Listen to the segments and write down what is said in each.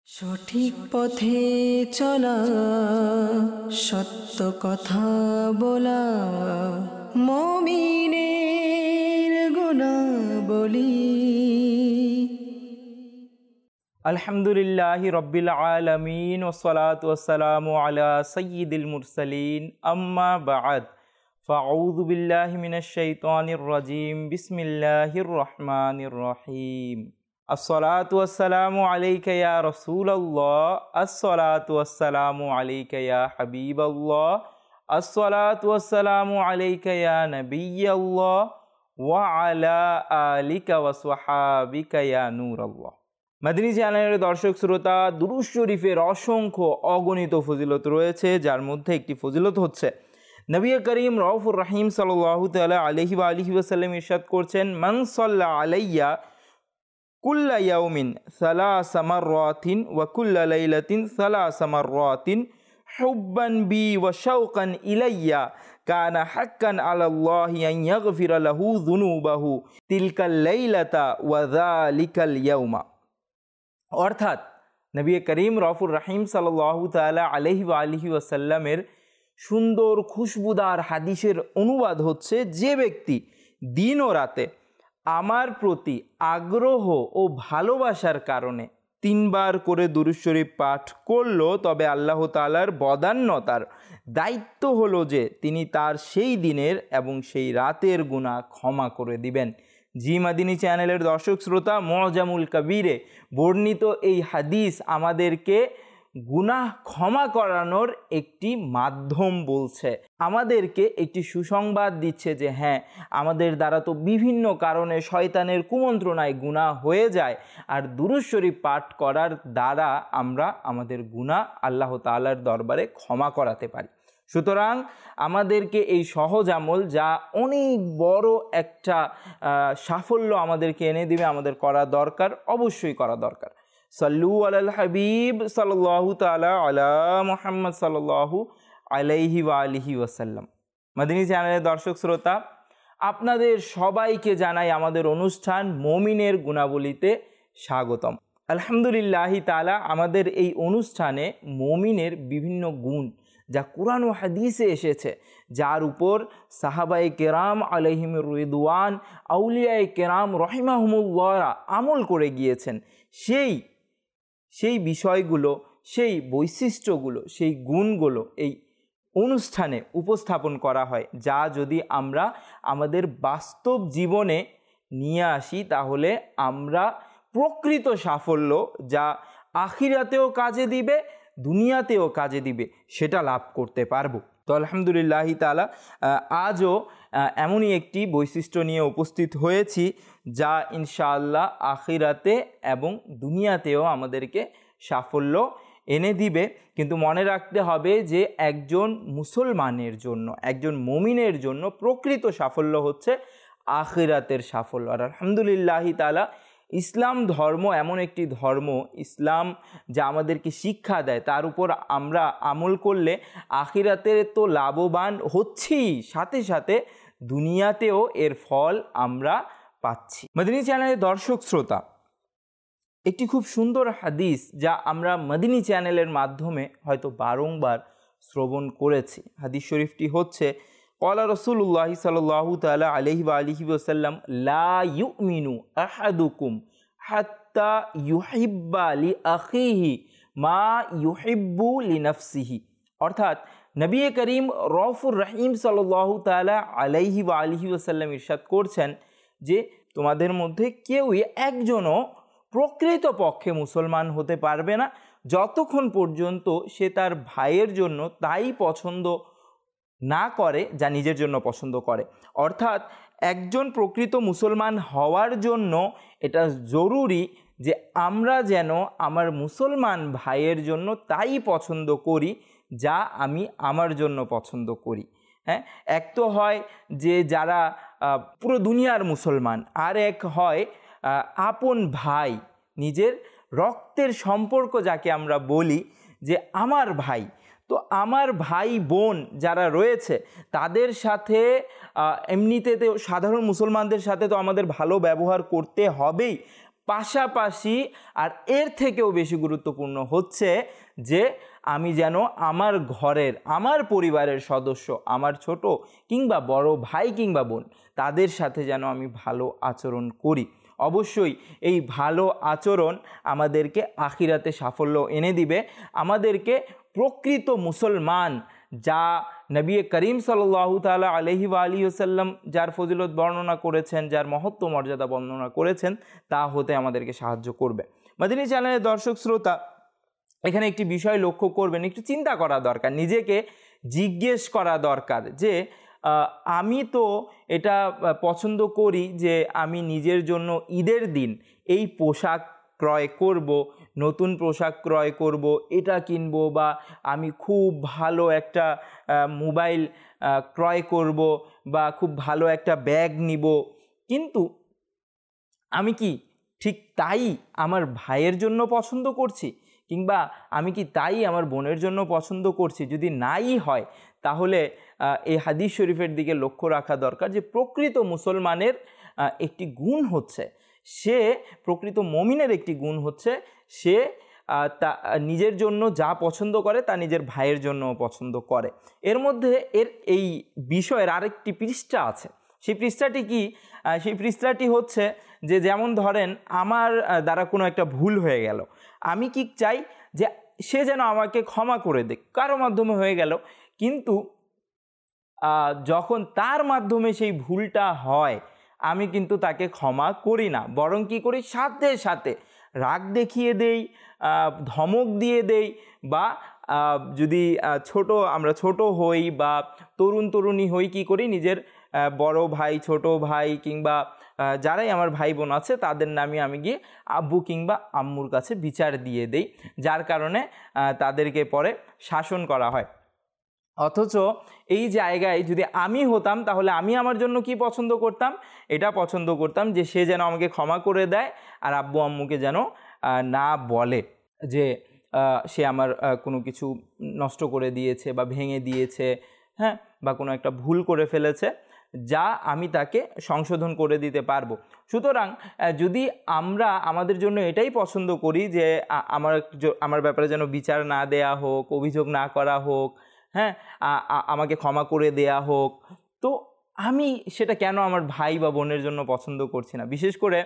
সঠিক পথে চলা, সত্য কথা বলা, মুমিনের গুণাবলী। আলহামদুলিল্লাহি রব্বিল আলামিন ওয়াসসালাতু ওয়াসসালামু আলা সাইয়্যিদিল মুরসালিন আম্মা বা'দ ফাআউযু বিল্লাহি মিনাশ শাইতানির রাজীম বিসমিল্লাহির রহমানির রহিম। আসসালাতু ওয়াসসালামু আলাইকা ইয়া রাসূলাল্লাহ, আসসালাতু ওয়াসসালামু আলাইকা ইয়া হাবিবাল্লাহ, আসসালাতু ওয়াসসালামু আলাইকা ইয়া নাবিয়াল্লাহ ওয়া আলা আলিকা ওয়া সাহাবিকা ইয়া নূরাল্লাহ। মাদিনী চ্যানেলের দর্শক শ্রোতা, দুরূদ শরীফের অসংখ্য অগণিত ফজিলত রয়েছে, যার মধ্যে একটি ফজিলত হচ্ছে নবী করিম রউফুর রহিম সাল্লাল্লাহু তাআলা আলাইহি ওয়া আলিহি ওয়াসাল্লাম ইরশাদ করছেন, মান সাল্লা আলাইয়া কুল্লা ইয়াউমিন সালাসা মাররাতিন ওয়া কুল্লা লাইলাতিন সালাসা মাররাতিন হুব্বান বি ওয়া শাওকান ইলাইয়া কানা হাক্কান আলাল্লাহি আন ইয়াগফিরা লাহু যুনুবাহু তিলকাল লাইলাতা ওয়া যালিকাল ইয়াউমা। অর্থাৎ নবী করিম রউফুর রহিম সাল্লাল্লাহু তাআলা আলাইহি ওয়া আলিহি ওয়াসাল্লামের সুন্দর খুশবুদার হাদিসের অনুবাদ হচ্ছে, যে ব্যক্তি দিন ও রাতে আমার প্রতি আগ্রহ ও ভালোবাসার কারণে 3 বার করে দুরূদ শরীফ পাঠ করল, তবে আল্লাহ তাআলার বদান্যতার দায়িত্ব হলো যে তিনি তার সেই দিনের এবং সেই রাতের গুনাহ ক্ষমা করে দিবেন। জি মাদিনী চ্যানেলের দর্শক শ্রোতা, মুআজামুল কবিরে বর্ণিত এই হাদিস আমাদেরকে গুনাহ ক্ষমা করানোর একটি মাধ্যম বলছে, আমাদেরকে একটি সুসংবাদ দিচ্ছে যে হ্যাঁ, আমাদের দ্বারা তো বিভিন্ন কারণে শয়তানের কুমন্ত্রণায় গুনাহ হয়ে যায়, আর দুরূদ শরীফ পাঠ করার দ্বারা আমরা আমাদের গুনাহ আল্লাহ তাআলার দরবারে ক্ষমা করাতে পারি। সুতরাং আমাদেরকে এই সহজ আমল, যা অনেক বড় একটা সাফল্য আমাদেরকে এনে দিবে, আমাদের করা দরকার, অবশ্যই করা দরকার। সাল্লু আলাল হাবিব সাল্লাল্লাহু তাআলা আলা মুহাম্মদ সাল্লাল্লাহু আলাইহি ওয়া আলিহি ওয়াসাল্লাম। মাদিনী চ্যানেলের দর্শক শ্রোতা, আপনাদের সবাইকে জানাই আমাদের অনুষ্ঠান মুমিনের গুণাবলীতে স্বাগতম। আলহামদুলিল্লাহি তাআলা, আমাদের এই অনুষ্ঠানে মুমিনের বিভিন্ন গুণ যা কুরআন ও হাদিসে এসেছে, যার উপর সাহাবায়ে কেরাম আলাইহিমুর রিদওয়ান, আউলিয়ায়ে কেরাম রহিমাহুমুল্লাহ আমল করে গিয়েছেন, সেই বিষয়গুলো, সেই বৈশিষ্ট্যগুলো, সেই গুণগুলো এই অনুষ্ঠানে উপস্থাপন করা হয়, যা যদি আমরা আমাদের বাস্তব জীবনে নিয়ে আসি, তাহলে আমরা প্রকৃত সাফল্য, যা আখিরাতেও কাজে দিবে, দুনিয়াতেও কাজে দিবে, সেটা লাভ করতে পারবো। তো আলহামদুলিল্লাহি তাআলা, আজও এমনই একটি বৈশিষ্ট্য নিয়ে উপস্থিত হয়েছি, যা ইনশাআল্লাহ আখিরাতে এবং দুনিয়াতেও আমাদেরকে সাফল্য এনে দিবে। কিন্তু মনে রাখতে হবে যে একজন মুসলমানের জন্য, একজন মুমিনের জন্য প্রকৃত সাফল্য হচ্ছে আখিরাতের সাফল্য। আর আলহামদুলিল্লাহি তাআলা, ইসলাম ধর্ম এমন একটি ধর্ম, ইসলাম যা আমাদেরকে শিক্ষা দেয়, তার উপর আমরা আমল করলে আখিরাতে তো লাভবান হচ্ছি, সাথে সাথে দুনিয়াতেও এর ফল আমরা পাচ্ছি। মাদিনী চ্যানেলের দর্শক শ্রোতা, একটি খুব সুন্দর হাদিস যা আমরা মাদিনী চ্যানেলের মাধ্যমে হয়তো বারংবার শ্রবণ করেছি। হাদিস শরীফটি হচ্ছে, ক্বালা রাসূলুল্লাহ সাল্লাল্লাহু তাআলা আলাইহি ওয়া আলিহি ওয়াসাল্লাম, লা ইউমিনু আহাদুকুম হাত্তা ইউহিব্বা লি আখিহি মা ইউহিব্বু লিনাফসিহি। অর্থাৎ নবী করিম রউফুর রহিম সাল্লাল্লাহু তাআলা আলাইহি ওয়া আলিহি ওয়াসাল্লাম ইরশাদ করছেন যে তোমাদের মধ্যে কেউই একজনও প্রকৃতপক্ষে মুসলমান হতে পারবে না যতক্ষণ পর্যন্ত সে তার ভাইয়ের জন্য তাই পছন্দ না করে যা নিজের জন্য পছন্দ করে। অর্থাৎ একজন প্রকৃত মুসলমান হওয়ার জন্য এটা জরুরি যে আমরা যেন আমার মুসলমান ভাইয়ের জন্য তাই পছন্দ করি যা আমি আমার জন্য পছন্দ করি। হ্যাঁ, এক তো হয় যে যারা পুরো দুনিয়ার মুসলমান, আর এক হয় আপন ভাই, নিজের রক্তের সম্পর্ক যাকে আমরা বলি যে আমার ভাই। তো আমার ভাই বোন যারা রয়েছে তাদের সাথে এমনিতে সাধারণ মুসলমানদের সাথে তো আমাদের ভালো ব্যবহার করতে হবেই, পাশাপাশি আর এর থেকেও বেশি গুরুত্বপূর্ণ হচ্ছে যে আমি যেন আমার ঘরের, আমার পরিবারের সদস্য, আমার ছোট কিংবা বড় ভাই কিংবা বোন, তাদের সাথে যেন আমি ভালো আচরণ করি। অবশ্যই এই ভালো আচরণ আমাদেরকে আখিরাতে সাফল্য এনে দিবে, আমাদেরকে প্রকৃত মুসলমান, যা নবী করিম সাল্লাল্লাহু তাআলা আলাইহি ওয়া আলিহি ওয়াসাল্লাম যার ফজিলত বর্ণনা করেছেন, যার মহত্ব মর্যাদা বর্ণনা করেছেন, তা হতে আমাদেরকে সাহায্য করবে। মাদানী চ্যানেলের দর্শক শ্রোতা, এখানে একটি বিষয় লক্ষ্য করবেন, একটু চিন্তা করা দরকার, নিজেকে জিজ্ঞেস করা দরকার যে আমি তো এটা পছন্দ করি যে আমি নিজের জন্য ঈদের দিন এই পোশাক ক্রয় করব, নতুন পোশাক ক্রয় করব, এটা কিনবো, বা আমি খুব ভালো একটা মোবাইল ক্রয় করব, বা খুব ভালো একটা ব্যাগ নিব। কিন্তু আমি কি ঠিক তাই আমার ভাইয়ের জন্য পছন্দ করছি, কিংবা আমি কি তাই আমার বোনের জন্য পছন্দ করছি? যদি নাই হয়, তাহলে এই হাদিস শরীফের দিকে লক্ষ্য রাখা দরকার যে প্রকৃত মুসলমানের একটি গুণ হচ্ছে, সে প্রকৃত মুমিনের একটি গুণ হচ্ছে সে তা নিজের জন্য যা পছন্দ করে তা নিজের ভাইয়ের জন্যও পছন্দ করে। এর মধ্যে এই বিষয়ের আরেকটি পৃষ্ঠা আছে। সেই পৃষ্ঠাটি কি? সেই পৃষ্ঠাটি হচ্ছে যে, যেমন ধরেন আমার দ্বারা কোনো একটা ভুল হয়ে গেল, আমি কি চাই যে সে যেন আমাকে ক্ষমা করে দেয়, কারো মাধ্যমে হয়ে গেল, কিন্তু যখন তার মাধ্যমে সেই ভুলটা হয় আমি কিন্তু তাকে ক্ষমা করি না, বরং কি করি, সাথে সাথে রাগ দেখিয়ে দেই, ধমক দিয়ে দেই, বা যদি আমরা ছোট হই বা তরুণী হই, কি করি, নিজের বড় ভাই, ছোট ভাই কিংবা যারাই আমার ভাই বোন আছে তাদের নামে আমি গিয়ে আব্বু কিংবা আম্মুর কাছে বিচার দিয়ে দেই, যার কারণে তাদেরকে পরে শাসন করা হয়। অথচ এই জায়গায় যদি আমি হতাম, তাহলে আমি আমার জন্য কি পছন্দ করতাম? এটা পছন্দ করতাম যে সে যেন আমাকে ক্ষমা করে দেয়, আর আব্বু আম্মুকে যেন না বলে যে সে আমার কোনো কিছু নষ্ট করে দিয়েছে বা ভেঙে দিয়েছে, হ্যাঁ, বা কোনো একটা ভুল করে ফেলেছে, যা আমি তাকে সংশোধন করে দিতে পারবো। সুতরাং যদি আমরা আমাদের জন্য এটাই পছন্দ করি যে আমার ব্যাপারে যেন বিচার না দেয়া হোক, অভিযোগ না করা হোক, হ্যাঁ, আমাকে ক্ষমা করে দেয়া হোক, তো আমি সেটা কেন আমার ভাই বা বোনের জন্য পছন্দ করছি না? বিশেষ করে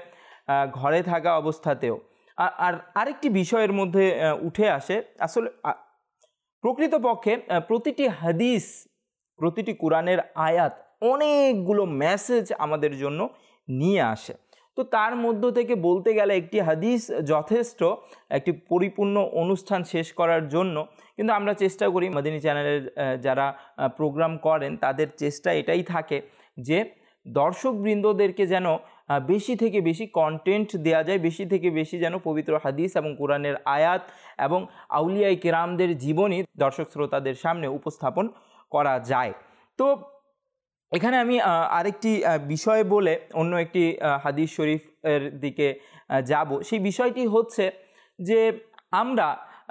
ঘরে থাকা অবস্থাতেও। আর আরেকটি বিষয়ের মধ্যে উঠে আসে, আসলে প্রকৃতপক্ষে প্রতিটি হাদিস, প্রতিটি কোরআনের আয়াত অনেকগুলো মেসেজ আমাদের জন্য নিয়ে আসে। তো তার মধ্য থেকে বলতে গেলে একটি হাদিস যথেষ্ট একটি পরিপূর্ণ অনুষ্ঠান শেষ করার জন্য। কিন্তু আমরা চেষ্টা করি, মাদানী চ্যানেলের যারা প্রোগ্রাম করেন তাদের চেষ্টা এটাই থাকে যে দর্শকবৃন্দদেরকে যেন বেশি থেকে বেশি কন্টেন্ট দেয়া যায়, বেশি থেকে বেশি যেন পবিত্র হাদিস এবং কোরআনের আয়াত এবং আউলিয়ায়ে কেরামদের জীবনী দর্শক শ্রোতাদের সামনে উপস্থাপন করা যায়। তো এখানে আমি আরেকটি বিষয় বলে অন্য একটি হাদিস শরীফের দিকে যাব। সেই বিষয়টি হচ্ছে যে আমরা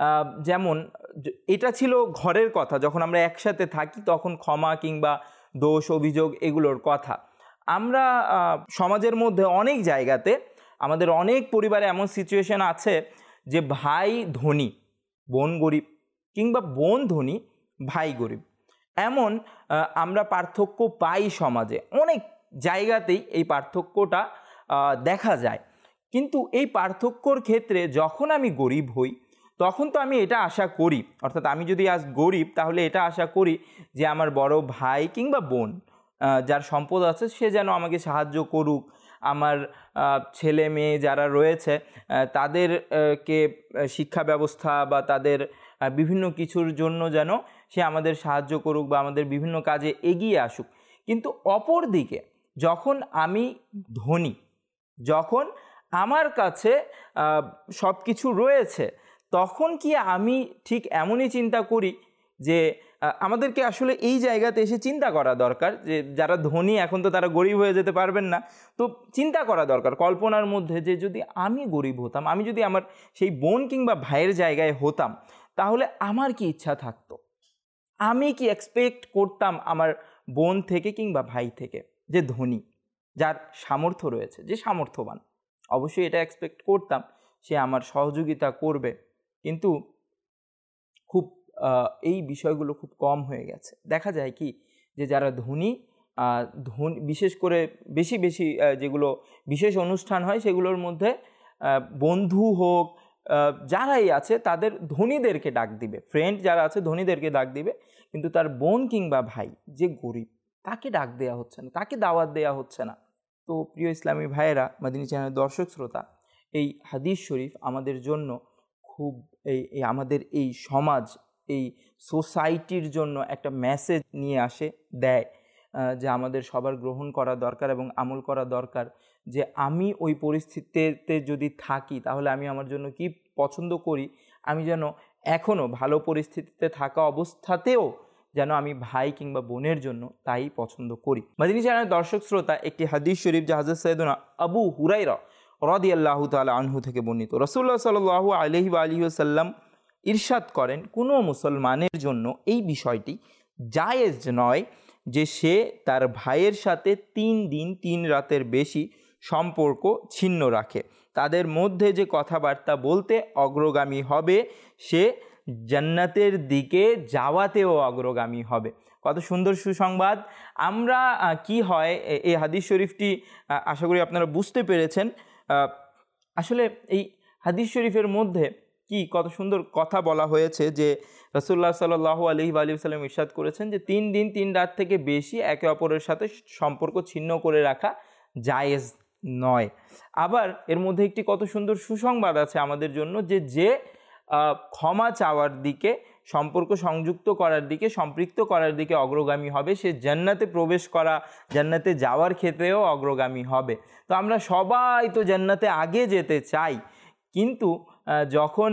যেমন, এটা ছিল ঘরের কথা, যখন আমরা একসাথে থাকি তখন ক্ষমা কিংবা দোষ অভিযোগ এগুলোর কথা। আমরা সমাজের মধ্যে অনেক জায়গাতে, আমাদের অনেক পরিবারে এমন সিচুয়েশন আছে যে ভাই ধনী, বোন গরিব, কিংবা বোন ধনী, ভাই গরিব, এমন আমরা পার্থক্য পাই সমাজে। অনেক জায়গাতেই এই পার্থক্যটা দেখা যায়। কিন্তু এই পার্থক্যর ক্ষেত্রে যখন আমি গরিব হই, তখন তো আমি এটা আশা করি, অর্থাৎ আমি যদি আজ গরিব, তাহলে এটা আশা করি যে আমার বড় ভাই কিংবা বোন যার সম্পদ আছে সে যেন আমাকে সাহায্য করুক, আমার ছেলে মেয়ে যারা রয়েছে তাদেরকে শিক্ষা ব্যবস্থা বা তাদের বিভিন্ন কিছুর জন্য যেন সে আমাদের সাহায্য করুক বা আমাদের বিভিন্ন কাজে এগিয়ে আসুক। কিন্তু অপর দিকে যখন আমি ধনী, যখন আমার কাছে সব কিছু রয়েছে, তখন কি আমি ঠিক এমনই চিন্তা করি যে আমাদেরকে আসলে এই জায়গাতে এসে চিন্তা করা দরকার যে যারা ধনী এখন তো তারা গরিব হয়ে যেতে পারবেন না, তো চিন্তা করা দরকার কল্পনার মধ্যে যে যদি আমি গরিব হতাম, আমি যদি আমার সেই বোন কিংবা ভাইয়ের জায়গায় হতাম, তাহলে আমার কি ইচ্ছা থাকতো, আমি কি এক্সপেক্ট করতাম আমার বোন থেকে কিংবা ভাই থেকে, যে ধনী, যার সামর্থ্য রয়েছে, যে সামর্থ্যবান। অবশ্যই এটা এক্সপেক্ট করতাম সে আমার সহযোগিতা করবে, কিন্তু খুব এই বিষয়গুলো খুব কম হয়ে গেছে। দেখা যায় কি যে যারা ধনী বিশেষ করে বেশি বেশি যেগুলো বিশেষ অনুষ্ঠান হয় সেগুলোর মধ্যে বন্ধু হোক যারাই আছে তাদের ধনীদেরকে ডাক দিবে, ফ্রেন্ড যারা আছে ধনীদেরকে ডাক দিবে, কিন্তু তার বোন কিংবা ভাই যে গরিব তাকে ডাক দেওয়া হচ্ছে না, তাকে দাওয়াত দেওয়া হচ্ছে না। তো প্রিয় ইসলামী ভাইয়েরা, মাদিনী চ্যানেলের দর্শক শ্রোতা, এই হাদিস শরীফ আমাদের জন্য খুব এই আমাদের এই সমাজ, এই সোসাইটির জন্য একটা মেসেজ নিয়ে আসে, দেয় যে আমাদের সবার গ্রহণ করা দরকার এবং আমল করা দরকার, যে আমি ওই পরিস্থিতিতে যদি থাকি তাহলে আমি আমার জন্য কি পছন্দ করি, আমি যেন এখনও ভালো পরিস্থিতিতে থাকা অবস্থাতেও যেন আমি ভাই কিংবা বোনের জন্য তাই পছন্দ করি। মাদিনী চ্যানেলের দর্শক শ্রোতা, একটি হাদিস শরীফ যা হযরত সাইয়েদনা আবু হুরায়রা রাদিয়াল্লাহু তাআলা আনহু থেকে বর্ণিত। রাসূলুল্লাহ সাল্লাল্লাহু আলাইহি ওয়া আলিহি ওয়াসাল্লাম ইরশাদ করেন, কোনো মুসলমানের জন্য এই বিষয়টি জায়েজ নয় যে সে তার ভাইয়ের সাথে 3 দিন 3 রাতের বেশি সম্পর্ক ছিন্ন রাখে। তাদের মধ্যে যে কথাবার্তা বলতে অগ্রগামী হবে সে জান্নাতের দিকে যাওয়াতেও অগ্রগামী হবে। কত সুন্দর সুসংবাদ। আমরা কি হয় এই হাদিস শরীফটি আশা করি আপনারা বুঝতে পেরেছেন। আসলে এই হাদিস শরীফের মধ্যে কি কত সুন্দর কথা বলা হয়েছে যে রাসূলুল্লাহ সাল্লাল্লাহু আলাইহি ওয়া সাল্লাম ইরশাদ করেছেন যে 3 দিন 3 রাত থেকে বেশি একে অপরের সাথে সম্পর্ক ছিন্ন করে রাখা জায়েজ নয়। আবার এর মধ্যে একটি কত সুন্দর সুসংবাদ আছে আমাদের জন্য, যে ক্ষমা চাওয়ার দিকে, সম্পর্ক সংযুক্ত করার দিকে, সম্পৃক্ত করার দিকে অগ্রগামী হবে সে জান্নাতে প্রবেশ করা, জান্নাতে যাওয়ার ক্ষেত্রেও অগ্রগামী হবে। তো আমরা সবাই তো জান্নাতে আগে যেতে চাই, কিন্তু যখন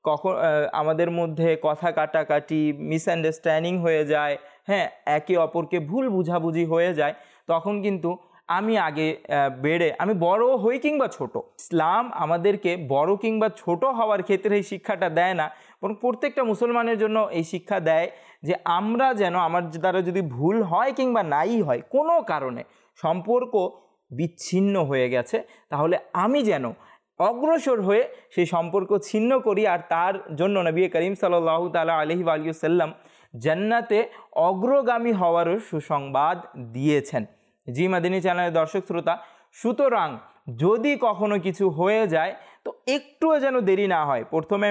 আমাদের মধ্যে কথা কাটাকাটি, মিসআন্ডারস্ট্যান্ডিং হয়ে যায়, হ্যাঁ, একে অপরকে ভুল বুঝাবুঝি হয়ে যায়, তখন কিন্তু আমি আগে বেড়ে আমি বড় হই কিংবা ছোট, ইসলাম আমাদেরকে বড় কিংবা ছোট হওয়ার ক্ষেত্রে এই শিক্ষাটা দেয় না, বরং প্রত্যেকটা মুসলমানের জন্য এই শিক্ষা দেয় যে আমরা যেন, আমার দ্বারা যদি ভুল হয় কিংবা নাই হয়, কোনো কারণে সম্পর্ক বিচ্ছিন্ন হয়ে গেছে, তাহলে আমি যেন অগ্রসর হয়ে সেই সম্পর্ক ছিন্ন করি। আর তার জন্য নবী করিম সাল্লাল্লাহু তাআলা আলাইহি ওয়া সাল্লাম জান্নাতে অগ্রগামী হওয়ারও সুসংবাদ দিয়েছেন। জি মাদিনী চ্যানেলের দর্শক শ্রোতা, সুতরাং যদি কখনো কিছু হয়ে যায় তো একটুও যেন দেরি না হয়। প্রথমে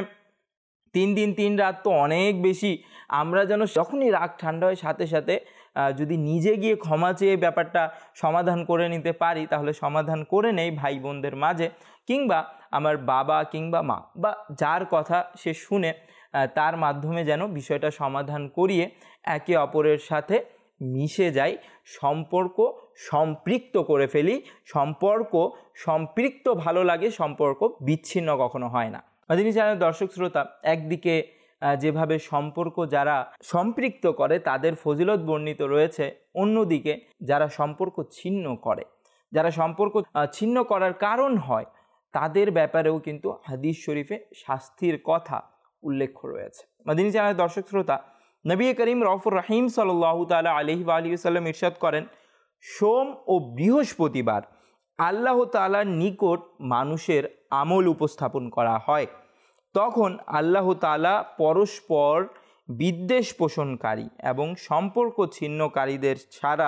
3 দিন 3 রাত তো অনেক বেশি, আমরা যেন যখনই রাগ ঠান্ডা হয় সাথে সাথে যদি নিজে গিয়ে ক্ষমা চেয়ে ব্যাপারটা সমাধান করে নিতে পারি, তাহলে সমাধান করে নেই ভাই বোনদের মাঝে, কিংবা আমার বাবা কিংবা মা বা যার কথা সে শুনে তার মাধ্যমে যেন বিষয়টা সমাধান করিয়ে একে অপরের সাথে মিশে যাই, সম্পর্ক সম্পৃক্ত করে ফেলি। সম্পর্ক সম্পৃক্ত ভালো লাগে, সম্পর্ক বিচ্ছিন্ন কখনো হয় না। মাদিনী চ্যানেলের দর্শক শ্রোতা, একদিকে যেভাবে সম্পর্ক যারা সম্পৃক্ত করে তাদের ফজিলত বর্ণিত রয়েছে, অন্যদিকে যারা সম্পর্ক ছিন্ন করে, যারা সম্পর্ক ছিন্ন করার কারণ হয়, তাদের ব্যাপারেও কিন্তু হাদিস শরীফে শাস্তির কথা উল্লেখ রয়েছে। মাদিনী চ্যানেলের দর্শক শ্রোতা, নবী করিম রউফুর রহিম সাল্লাল্লাহু তাআলা আলাইহি ওয়া আলিহি ওয়াসাল্লাম ইরশাদ করেন, সোম ও বৃহস্পতিবার আল্লাহ তাআলার নিকট মানুষের আমল উপস্থাপন করা হয়। তখন আল্লাহ তাআলা পরস্পর বিদ্বেষ পোষণকারী এবং সম্পর্ক ছিন্নকারীদের ছাড়া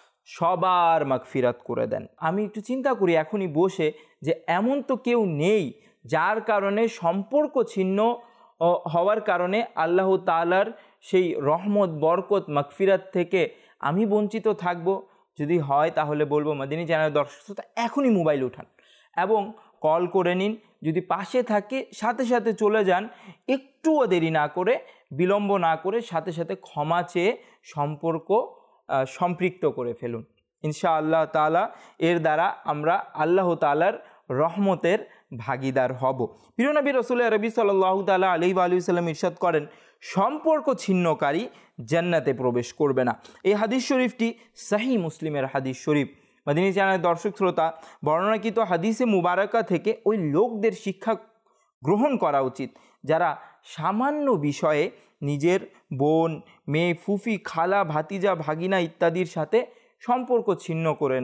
সবার মাগফিরাত করে দেন। আমি একটু চিন্তা করি এখনই বসে যে এমন তো কেউ নেই যার কারণে সম্পর্ক ছিন্ন হওয়ার কারণে আল্লাহ তাআলার সেই রহমত, বরকত, মাগফিরাত থেকে আমি বঞ্চিত থাকব। যদি হয় তাহলে বলবো মাদিনী চ্যানেলের দর্শক শ্রোতা, এখনই মোবাইল উঠান এবং কল করে নিন। যদি পাশে থাকে সাথে সাথে চলে যান, একটুও দেরি না করে, বিলম্ব না করে সাথে সাথে ক্ষমা চেয়ে সম্পর্ক সম্পৃক্ত করে ফেলুন। ইনশাআল্লাহ তাআলা এর দ্বারা আমরা আল্লাহ তাআলার রহমতের ভাগিদার হব। প্রিয় নবী রাসূল আরবি সাল্লাল্লাহু তাআলা আলাইহি ওয়া সাল্লাম ইরশাদ করেন, সম্পর্ক ছিন্নকারী জান্নাতে প্রবেশ করবে না। এই হাদিস শরীফটি সহিহ মুসলিমের হাদিস শরীফ। মাদিনী চ্যানেলের দর্শক শ্রোতা, বর্ণনাকৃত হাদিসে মুবারাকা থেকে ওই লোকদের শিক্ষা গ্রহণ করা উচিত যারা সামান্য বিষয়ে নিজের বোন, মেয়ে, ফুফি, খালা, ভাতিজা, ভাগিনা ইত্যাদির সাথে সম্পর্ক ছিন্ন করে নেয়।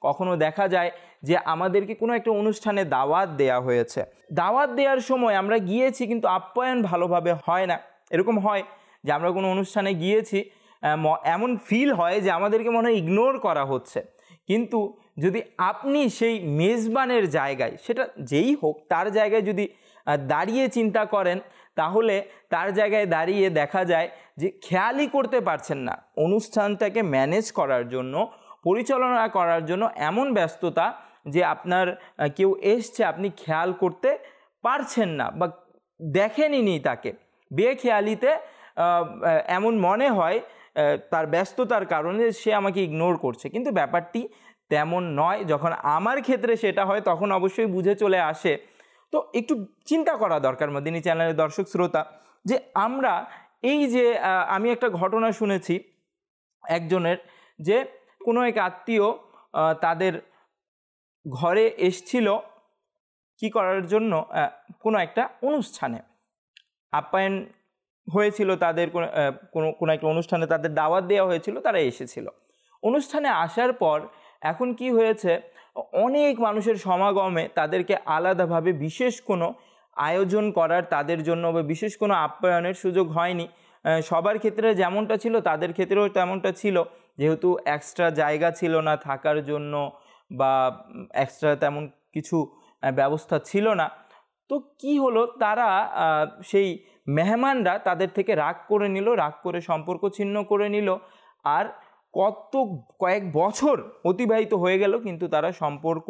কখনো দেখা যায় যে আমাদেরকে কোনো একটা অনুষ্ঠানে দাওয়াত দেয়া হয়েছে, দাওয়াত দেওয়ার সময় আমরা গিয়েছি কিন্তু আপ্যায়ন ভালোভাবে হয় না। এরকম হয় যে আমরা কোনো অনুষ্ঠানে গিয়েছি, এমন ফিল হয় যে আমাদেরকে মনে হয় ইগনোর করা হচ্ছে। কিন্তু যদি আপনি সেই মেজবানের জায়গায়, সেটা যেই হোক, তার জায়গায় যদি দাঁড়িয়ে চিন্তা করেন, তাহলে তার জায়গায় দাঁড়িয়ে দেখা যায় যে খেয়ালই করতে পারছেন না, অনুষ্ঠানটাকে ম্যানেজ করার জন্য, পরিচালনা করার জন্য এমন ব্যস্ততা যে আপনার কেউ এসছে আপনি খেয়াল করতে পারছেন না বা দেখেনই তাকে। বেখেয়ালিতে এমন মনে হয় তার ব্যস্ততার কারণে সে আমাকে ইগনোর করছে, কিন্তু ব্যাপারটি তেমন নয়। যখন আমার ক্ষেত্রে সেটা হয় তখন অবশ্যই বুঝে চলে আসে। তো একটু চিন্তা করা দরকার মদিনী চ্যানেলের দর্শক শ্রোতা, যে আমরা এই যে আমি একটা ঘটনা শুনেছি একজনের, যে কোনো এক আত্মীয় তাদের ঘরে এসছিল কি করার জন্য, কোনো একটা অনুষ্ঠানে আপ্যায়ন হয়েছিল, তাদের কোনো একটা অনুষ্ঠানে তাদের দাওয়াত দেওয়া হয়েছিল, তারা এসেছিল। অনুষ্ঠানে আসার পর এখন কি হয়েছে, অনেক মানুষের সমাগমে তাদেরকে আলাদাভাবে বিশেষ কোনো আয়োজন করার তাদের জন্য বা বিশেষ কোনো আপ্যায়নের সুযোগ হয়নি। সবার ক্ষেত্রে যেমনটা ছিল তাদের ক্ষেত্রেও তেমনটা ছিল, যেহেতু এক্সট্রা জায়গা ছিল না থাকার জন্য বা এক্সট্রা তেমন কিছু ব্যবস্থা ছিল না। তো কি হলো, তারা সেই মেহমানরা তাদের থেকে রাগ করে নিল, রাগ করে সম্পর্ক ছিন্ন করে নিল। আর কয়েক বছর অতিবাহিত হয়ে গেল, কিন্তু তারা সম্পর্ক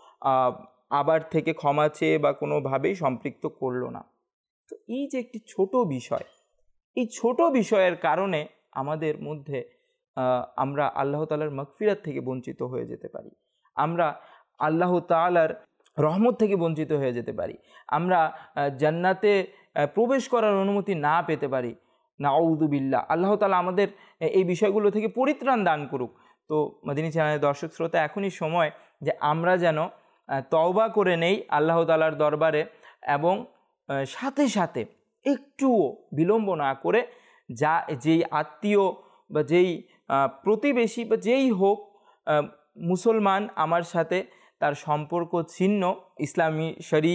আবার থেকে ক্ষমা চেয়ে বা কোনোভাবেই সম্পৃক্ত করলো না। তো এই যে একটি ছোট বিষয়, এই ছোট বিষয়ের কারণে আমাদের মধ্যে আমরা আল্লাহ তাআলার মাগফিরাত থেকে বঞ্চিত হয়ে যেতে পারি, আমরা আল্লাহ তাআলার রহমত থেকে বঞ্চিত হয়ে যেতে পারি, আমরা জান্নাতে প্রবেশ করার অনুমতি না পেতে পারি। নাউযু বিল্লাহ। আল্লাহ তাআলা আমাদের এই বিষয়গুলো থেকে পরিত্রাণ দান করুক। তো মদিনী চ্যানেলের দর্শক শ্রোতা, এখনই সময় যে আমরা যেন তওবা করে নেই আল্লাহ তাআলার দরবারে, এবং সাথে সাথে একটুও বিলম্ব না করে যেই আত্মীয় বা যেই প্রতিবেশী বা যেই হোক মুসলমান আমার সাথে তার সম্পর্ক ছিন্ন, ইসলামী শরী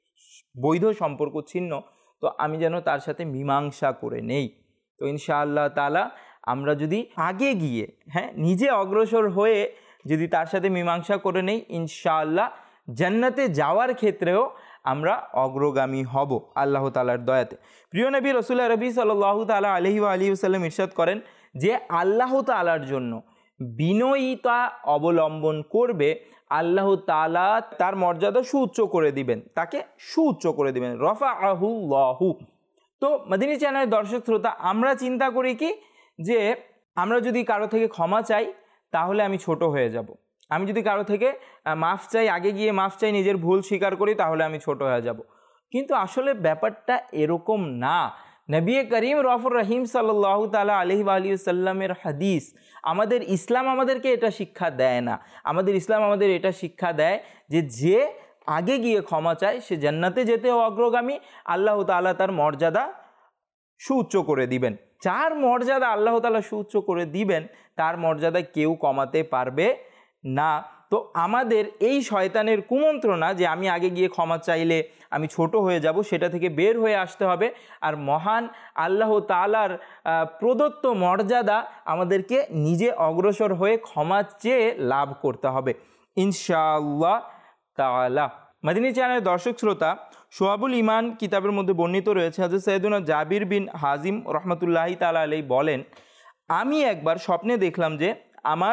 বৈধ সম্পর্ক ছিন্ন, তো আমি যেন তার সাথে মীমাংসা করে নেই। তো ইনশাআল্লাহ তাআলা আমরা যদি আগে গিয়ে নিজে অগ্রসর হয়ে যদি তার সাথে মীমাংসা করে নেই, ইনশাআল্লাহ জান্নাতে যাওয়ার ক্ষেত্রেও আমরা অগ্রগামী হব আল্লাহ তাআলার দয়াতে। প্রিয় নবী রাসূল আরবি সাল্লাল্লাহু তাআলা আলাইহি ওয়া আলিহি ওয়াসাল্লাম ইরশাদ করেন যে আল্লাহ তাআলার জন্য বিনয়িতা অবলম্বন করবে, আল্লাহ তাআলা তার মর্যাদা সুউচ্চ করে দিবেন, তাকে সুউচ্চ করে দিবেন, রফাআহুল্লাহু। তো মদিনী চ্যানেলের দর্শক শ্রোতা, আমরা চিন্তা করি কি যে আমরা যদি কারো থেকে ক্ষমা চাই তাহলে আমি ছোট হয়ে যাব, আমি যদি কারো থেকে মাফ চাই, আগে গিয়ে মাফ চাই, নিজের ভুল স্বীকার করি, তাহলে আমি ছোট হয়ে যাব। কিন্তু আসলে ব্যাপারটা এরকম না। নবী করিম রফুর রহিম সাল্লাল্লাহু তাআলা আলাইহি ওয়া আলিহি ওয়াসাল্লামের হাদিস, আমাদের ইসলাম আমাদেরকে এটা শিক্ষা দেয় না। আমাদের ইসলাম আমাদের এটা শিক্ষা দেয় যে আগে গিয়ে ক্ষমা চায় সে জান্নাতে যেতেও অগ্রগামী, আল্লাহ তাআলা তার মর্যাদা সুউচ্চ করে দিবেন। যার মর্যাদা আল্লাহ তাআলা সুউচ্চ করে দিবেন তার মর্যাদা কেউ কমাতে পারবে না। তো আমাদের এই শয়তানের কুমন্ত্রণা যে আমি আগে গিয়ে ক্ষমা চাইলে আমি ছোট হয়ে যাব, সেটা থেকে বের হয়ে আসতে হবে। আর মহান আল্লাহ তাআলার প্রদত্ত মর্যাদা আমাদেরকে নিজে অগ্রসর হয়ে ক্ষমা চেয়ে লাভ করতে হবে ইনশাআল্লাহ তাআলা। মদিনী চ্যানেলের দর্শক শ্রোতা, শোয়াবুল ইমান কিতাবের মধ্যে বর্ণিত রয়েছে, হযরত সাইয়েদুনা জাবির বিন হাজিম রহমতুল্লাহি তাআলা আলাইহি বলেন, আমি একবার স্বপ্নে দেখলাম যে আমার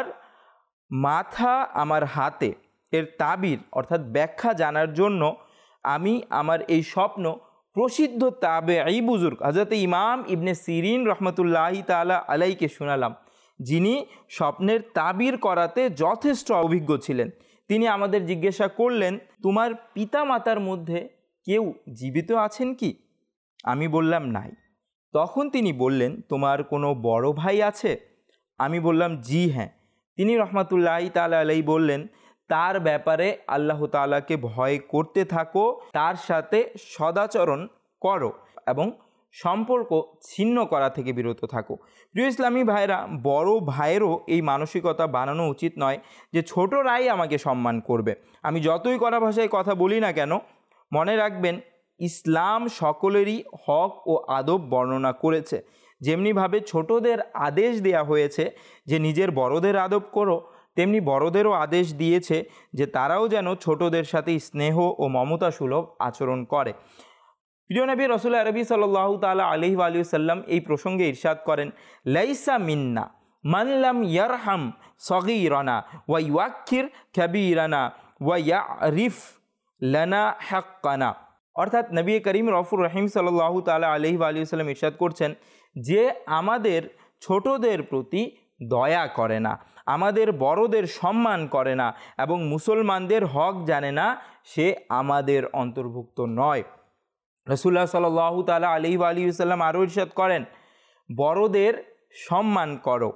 মাথা আমার হাতে এর তাবির অর্থাৎ ব্যাখ্যা জানার জন্য আমি আমার এই স্বপ্ন প্রসিদ্ধ তাবেঈ বুজুর্গ হযরত ইমাম ইবনে সিরিন রহমতুল্লাহি তাআলা আলাইহিকে শোনালাম, যিনি স্বপ্নের তাবির করাতে যথেষ্ট অভিজ্ঞ ছিলেন। তিনি আমাদের জিজ্ঞাসা করলেন, তোমার পিতা মাতার মধ্যে কেউ জীবিত আছেন কি? আমি বললাম নাই। তখন তিনি বললেন, তোমার কোনো বড় ভাই আছে? আমি বললাম জি হ্যাঁ। তিনি রহমতুল্লাহি তাআলা আলাইহি বললেন, তার ব্যাপারে আল্লাহ তাআলাকে ভয় করতে থাকো, তার সাথে সদাচরণ করো এবং সম্পর্ক ছিন্ন করা থেকে বিরত থাকো। প্রিয় ইসলামী ভাইরা, বড় ভাইয়েরও এই মানসিকতা বানানো উচিত নয় যে ছোটরাই আমাকে সম্মান করবে। আমি যতই কড়া ভাষায় কথা বলি না কেন, মনে রাখবেন ইসলাম সকলেরই হক ও আদব বর্ণনা করেছে। যেমনিভাবে ছোটদের আদেশ দেয়া হয়েছে যে নিজের বড়দের আদব করো, তেমনি বড়দেরও আদেশ দিয়েছে যে তারাও যেন ছোটদের সাথে স্নেহ ও মমতা সুলভ আচরণ করে। প্রিয় নবী রাসূল আরবি সাল্লাল্লাহু তাআলা আলাইহি ওয়া সাল্লাম এই প্রসঙ্গে ইরশাদ করেন, লাইসা মিন্না মান লাম ইয়ারহাম সগীরানা ওয়া ইউআক্কির কাবীরানা ওয়া ইয়ারিফ লানা হাক্কানা। অর্থাৎ নবী করিম রফুর রহিম সাল্লাল্লাহু তাআলা আলাইহি ওয়া সাল্লাম ইরশাদ করছেন যে আমাদের ছোটদের প্রতি দয়া করে না, আমাদের বড়দের সম্মান করে না এবং মুসলমানদের হক জানে না, সে আমাদের অন্তর্ভুক্ত নয়। রাসূলুল্লাহ সাল্লাল্লাহু তাআলা আলাইহি ওয়া সাল্লাম আরও ইরশাদ করেন, বড়দের সম্মান করো,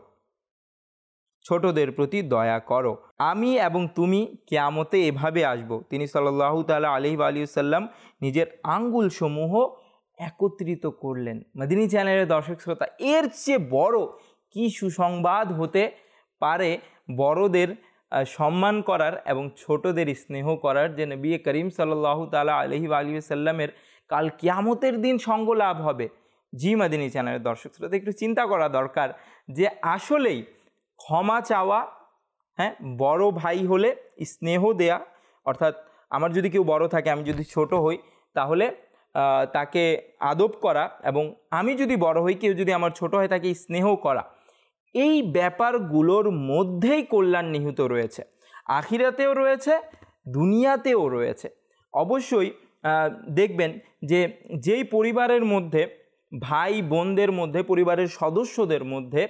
ছোটদের প্রতি দয়া করো, আমি এবং তুমি কিয়ামতে এভাবে আসব। তিনি সাল্লাল্লাহু তাআলা আলাইহি ওয়া সাল্লাম নিজের আঙ্গুল সমূহ একত্রিত করলেন। মদিনী চ্যানেলের দর্শক শ্রোতা, এর চেয়ে বড় কি সুসংবাদ হতে পারে বড়দের সম্মান করার এবং ছোটদের স্নেহ করার, যে নবী করিম সাল্লাল্লাহু তাআলা আলাইহি ওয়া সাল্লামের কাল কিয়ামতের দিন সঙ্গ লাভ হবে। জি মদিনী চ্যানেলের দর্শক শ্রোতা, একটু চিন্তা করা দরকার যে আসলেই ক্ষমা চাওয়া, হ্যাঁ, বড় ভাই হলে স্নেহ দেয়া, অর্থাৎ আমার যদি কেউ বড় থাকে, আমি যদি ছোট হই, তাহলে তাকে আদব করা, এবং আমি যদি বড় হই, কেউ যদি আমার ছোট হয়, তাকে স্নেহ করা, এই ব্যাপারগুলোর মধ্যেই কল্যাণ নিহিত রয়েছে। আখিরাতেও রয়েছে, দুনিয়াতেও রয়েছে। অবশ্যই দেখবেন যে যেই পরিবারের মধ্যে ভাই বোনদের মধ্যে, পরিবারের সদস্যদের মধ্যে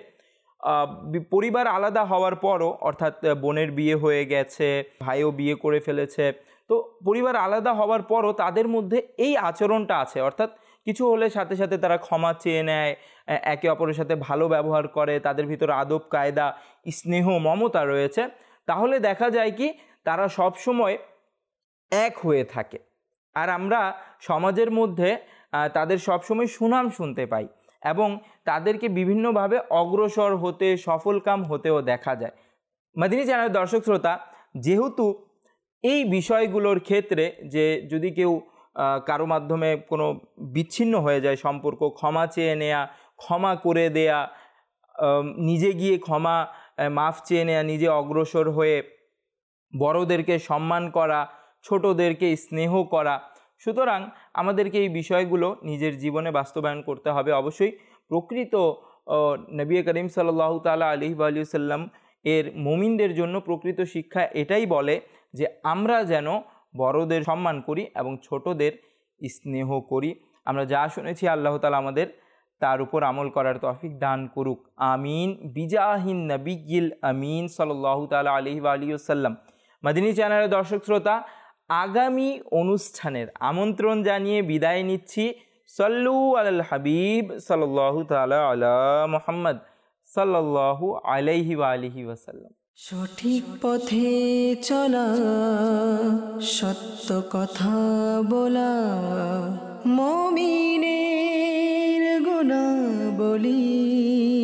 পরিবার আলাদা হওয়ার পরও, অর্থাৎ বোনের বিয়ে হয়ে গেছে, ভাইও বিয়ে করে ফেলেছে, তো পরিবার আলাদা হওয়ার পরও তাদের মধ্যে এই আচরণটা আছে, অর্থাৎ কিছু হলে সাথে সাথে তারা ক্ষমা চেয়ে নেয়, একে অপরের সাথে ভালো ব্যবহার করে, তাদের ভিতরে আদব কায়দা, স্নেহ, মমতা রয়েছে। তাহলে দেখা যায় কি তারা সবসময় এক হয়ে থাকে। আর আমরা সমাজের মধ্যে তাদের সবসময় সুনাম শুনতে পাই এবং তাদেরকে বিভিন্নভাবে অগ্রসর হতে, সফলকাম হতেও দেখা যায়। মদিনী চ্যানেলের দর্শক শ্রোতা, যেহেতু এই বিষয়গুলোর ক্ষেত্রে যে যদি কেউ কারো মাধ্যমে কোনো বিচ্ছিন্ন হয়ে যায় সম্পর্ক, ক্ষমা চেয়ে নেয়া, ক্ষমা করে দেয়া, নিজে গিয়ে ক্ষমা মাফ চেয়ে নেয়া, নিজে অগ্রসর হয়ে বড়দেরকে সম্মান করা, ছোটদেরকে স্নেহ করা, সুতরাং আমাদেরকে এই বিষয়গুলো নিজের জীবনে বাস্তবায়ন করতে হবে। অবশ্যই প্রকৃত নবী করিম সাল্লাল্লাহু তাআলা আলাইহি ওয়া সাল্লাম এর মুমিনদের জন্য প্রকৃত শিক্ষা এটাই বলে যে আমরা যেন বড়দের সম্মান করি এবং ছোটদের স্নেহ করি। আমরা যা শুনেছি আল্লাহ তাআলা আমাদের তার উপর আমল করার তৌফিক দান করুক, আমিন। বিজাহিন নবিয়্যিল আমিন সাল্লাল্লাহু তাআলা আলাইহি ওয়া সাল্লাম। মদিনী চ্যানেলের দর্শক শ্রোতা, আগামী অনুষ্ঠানের আমন্ত্রণ জানিয়ে বিদায় নিচ্ছি। সল্লু আলাল হাবিব সাল্লাল্লাহু তাআলা আলা মুহাম্মদ সাল্লাল্লাহু আলাইহি ওয়া সাল্লাম। সঠিক পথে চলা, সত্য কথা বলা, মুমিনের গুণাবলী।